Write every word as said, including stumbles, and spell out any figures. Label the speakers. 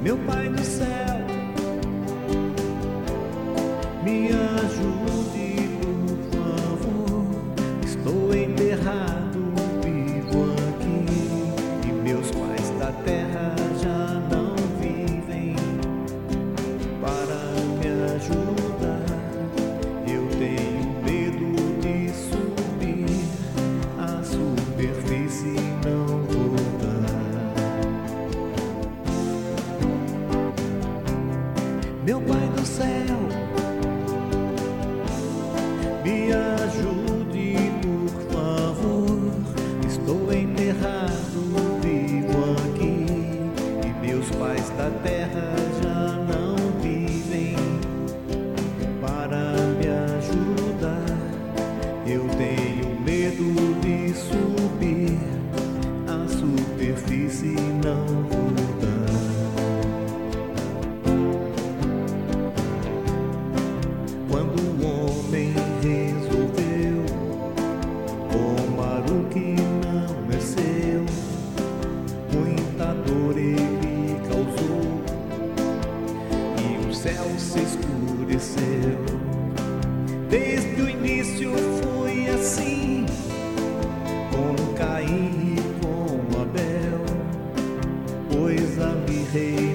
Speaker 1: Meu Pai do céu, me ajude, por favor. Estou enterrado, vivo aqui, e meus pais da terra já não vivem. Para me ajudar, eu tenho medo de subir à superfície e não voltar. Meu Pai do céu, me ajude, por favor. Estou enterrado, vivo aqui, e meus pais da terra já não vivem. Para me ajudar, eu tenho medo de subir à superfície e não voltar. Quando o homem resolveu tomar o que não é seu, muita dor ele causou e o céu se escureceu. Desde o início foi assim, com Caim e com Abel, pois a mirrei